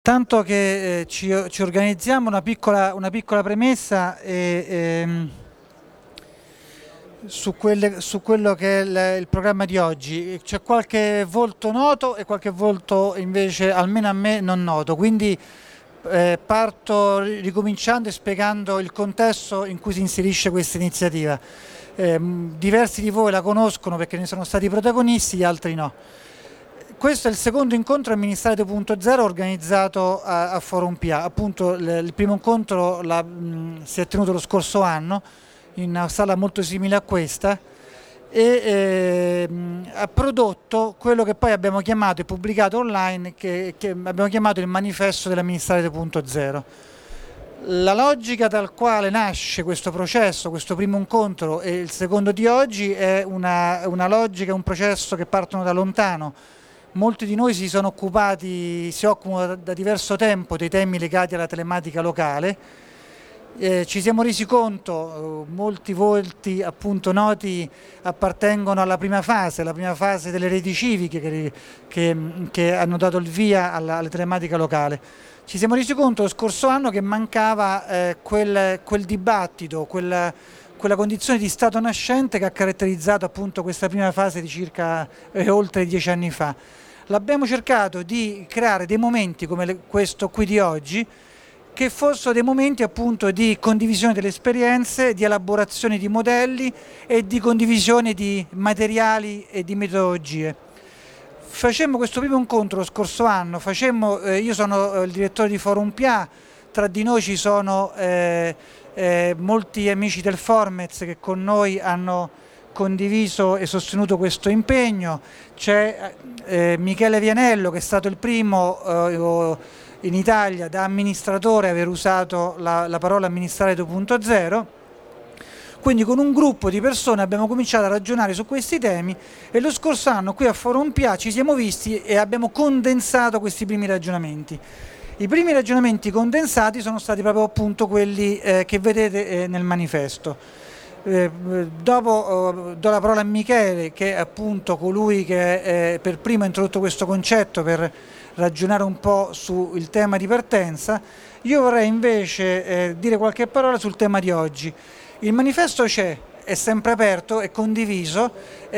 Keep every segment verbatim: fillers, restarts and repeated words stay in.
Tanto che eh, ci, ci organizziamo una piccola, una piccola premessa e, ehm, su, quelle- su quello che è il, il programma di oggi. C'è qualche volto noto e qualche volto invece, almeno a me, non noto. Quindi eh, parto ri- ricominciando e spiegando il contesto in cui si inserisce questa iniziativa. Ehm, diversi di voi la conoscono perché ne sono stati protagonisti, gli altri no. Questo è il secondo incontro al Ministero due punto zero organizzato a, a Forum P A. Appunto, il, il primo incontro la- mh, si è tenuto lo scorso anno in una sala molto simile a questa e eh, mh, ha prodotto quello che poi abbiamo chiamato e pubblicato online, che, che abbiamo chiamato il manifesto dell'amministratore due punto zero. La logica dal quale nasce questo processo, questo primo incontro e il secondo di oggi, è una, una logica, un processo che partono da lontano. Molti di noi si sono occupati, si occupano da, da diverso tempo dei temi legati alla telematica locale. Eh, ci siamo resi conto, eh, molti volti appunto noti appartengono alla prima fase, la prima fase delle reti civiche che, che- che hanno dato il via alla, alla telematica locale. Ci siamo resi conto lo scorso anno che mancava eh, quel, quel dibattito, quella, quella condizione di stato nascente che ha caratterizzato appunto questa prima fase di circa eh, oltre dieci anni fa. L'abbiamo cercato di creare dei momenti come le- questo qui di oggi, che fossero dei momenti appunto di condivisione delle esperienze, di elaborazione di modelli e di condivisione di materiali e di metodologie. Facemmo questo primo incontro lo scorso anno, facemmo, eh, io sono eh, il direttore di Forum P A, tra di noi ci sono eh, eh, molti amici del Formez che con noi hanno condiviso e sostenuto questo impegno. C'è eh, Michele Vianello, che è stato il primo eh, in Italia da amministratore a aver usato la, la parola amministrare due punto zero. Quindi con un gruppo di persone abbiamo cominciato a ragionare su questi temi e lo scorso anno qui a Forum P A ci siamo visti e abbiamo condensato questi primi ragionamenti. I primi ragionamenti condensati sono stati proprio appunto quelli eh, che vedete eh, nel manifesto. Eh, dopo eh, do la parola a Michele, che è appunto colui che eh, per primo ha introdotto questo concetto per ragionare un po' sul tema di partenza. Io vorrei invece eh, dire qualche parola sul tema di oggi. Il manifesto c'è, è sempre aperto, è condiviso,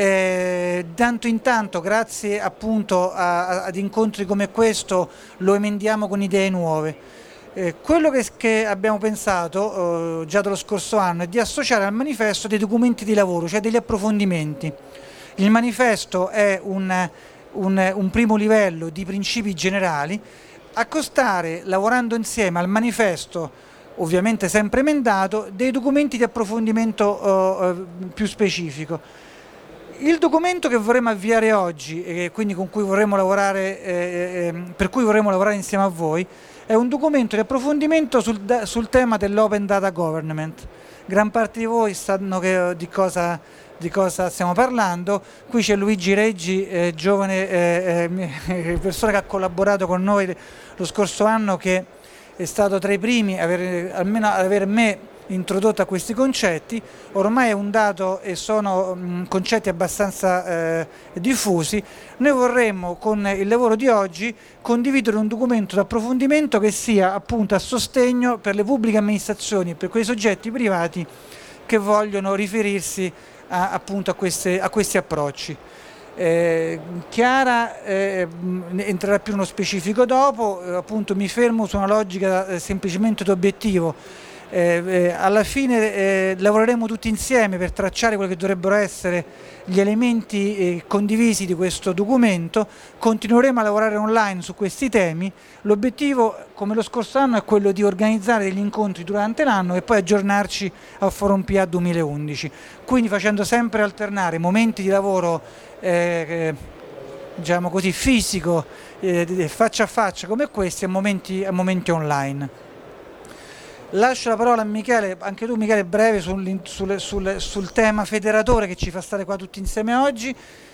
eh, tanto in tanto, grazie appunto a, a, ad incontri come questo, lo emendiamo con idee nuove. Eh, quello che, che abbiamo pensato eh, già dallo scorso anno è di associare al manifesto dei documenti di lavoro, cioè degli approfondimenti. Il manifesto è un, un, un primo livello di principi generali, accostare, lavorando insieme al manifesto, ovviamente sempre emendato, dei documenti di approfondimento eh, eh, più specifico. Il documento che vorremmo avviare oggi e quindi con cui vorremmo lavorare, eh, eh, per cui vorremmo lavorare insieme a voi, è un documento di approfondimento sul, sul tema dell'Open Data Government. Gran parte di voi sanno che, di, cosa, di cosa stiamo parlando. Qui c'è Luigi Reggi, eh, giovane eh, eh, persona che ha collaborato con noi lo scorso anno, che è stato tra i primi a aver, almeno ad aver me introdotto a questi concetti. Ormai è un dato e sono mh, concetti abbastanza eh, diffusi. Noi vorremmo con il lavoro di oggi condividere un documento di approfondimento che sia appunto a sostegno per le pubbliche amministrazioni e per quei soggetti privati che vogliono riferirsi a, appunto a, queste, a questi approcci. Eh, Chiara eh, entrerà più nello specifico dopo, eh, appunto mi fermo su una logica eh, semplicemente d'obiettivo. Eh, eh, alla fine eh, lavoreremo tutti insieme per tracciare quelli che dovrebbero essere gli elementi eh, condivisi di questo documento. Continueremo a lavorare online su questi temi. L'obiettivo, come lo scorso anno, è quello di organizzare degli incontri durante l'anno e poi aggiornarci al Forum P A duemilaundici, quindi facendo sempre alternare momenti di lavoro eh, diciamo così fisico, eh, faccia a faccia come questi, a momenti, a momenti online. Lascio la parola a Michele, anche tu Michele, breve sul, sul, sul, sul tema federatore che ci fa stare qua tutti insieme oggi,